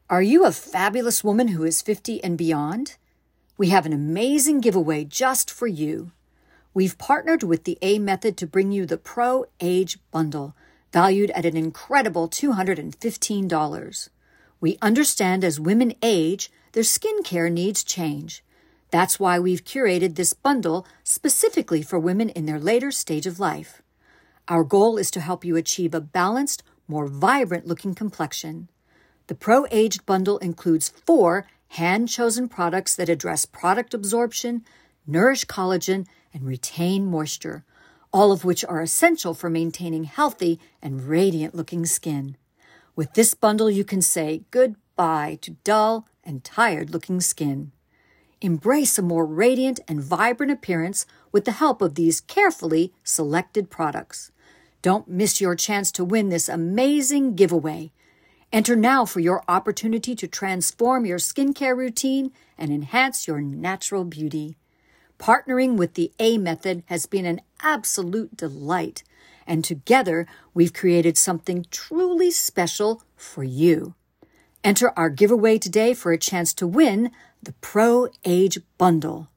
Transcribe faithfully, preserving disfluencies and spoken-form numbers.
Are you a fabulous woman who is fifty and beyond? We have an amazing giveaway just for you. We've partnered with the A Method to bring you the Pro Age Bundle, valued at an incredible two hundred fifteen dollars. We understand as women age, their skincare needs change. That's why we've curated this bundle specifically for women in their later stage of life. Our goal is to help you achieve a balanced, more vibrant-looking complexion. The Pro Aged Bundle includes four hand-chosen products that address product absorption, nourish collagen, and retain moisture, all of which are essential for maintaining healthy and radiant-looking skin. With this bundle, you can say goodbye to dull and tired-looking skin. Embrace a more radiant and vibrant appearance with the help of these carefully selected products. Don't miss your chance to win this amazing giveaway. Enter now for your opportunity to transform your skincare routine and enhance your natural beauty. Partnering with the A Method has been an absolute delight, and together we've created something truly special for you. Enter our giveaway today for a chance to win the Pro Age Bundle.